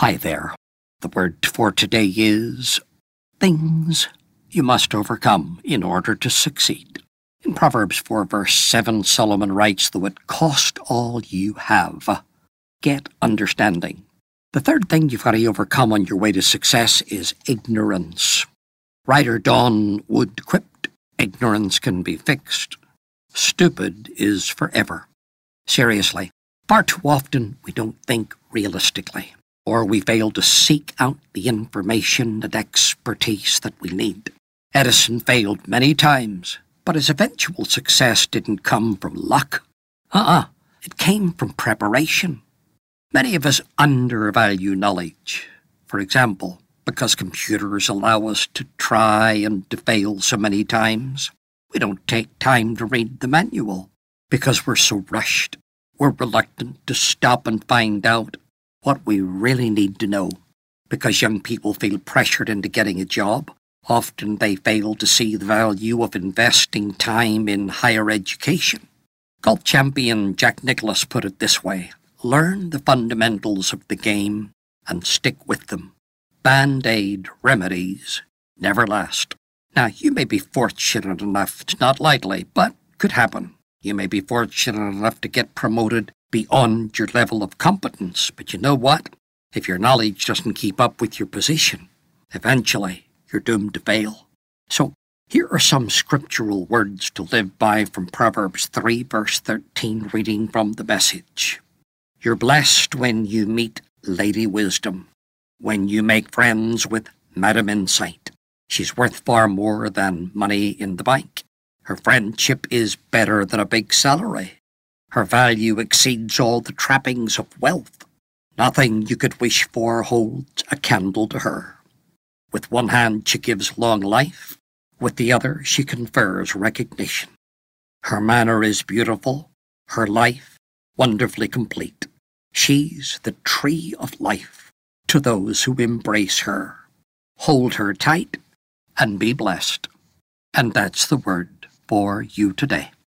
Hi there. The word for today is things you must overcome in order to succeed. In Proverbs 4 verse 7, Solomon writes, "Though it cost all you have, get understanding." The third thing you've got to overcome on your way to success is ignorance. Writer Don Wood quipped, "Ignorance can be fixed. Stupid is forever." Seriously, far too often we don't think realistically, or we fail to seek out the information and expertise that we need. Edison failed many times, but his eventual success didn't come from luck. It came from preparation. Many of us undervalue knowledge. For example, because computers allow us to try and to fail so many times, we don't take time to read the manual. Because we're so rushed, we're reluctant to stop and find out what we really need to know. Because young people feel pressured into getting a job, often they fail to see the value of investing time in higher education. Golf champion Jack Nicklaus put it this way: learn the fundamentals of the game and stick with them. Band-aid remedies never last. Now, you may be fortunate enough to not likely, but could happen. You may be fortunate enough to get promoted beyond your level of competence, but you know what? If your knowledge doesn't keep up with your position, eventually you're doomed to fail. So here are some scriptural words to live by from Proverbs 3 verse 13, reading from the Message. You're blessed when you meet Lady Wisdom, when you make friends with Madam Insight. She's worth far more than money in the bank. Her friendship is better than a big salary. Her value exceeds all the trappings of wealth. Nothing you could wish for holds a candle to her. With one hand she gives long life, with the other she confers recognition. Her manner is beautiful, her life wonderfully complete. She's the tree of life to those who embrace her. Hold her tight and be blessed. And that's the word for you today.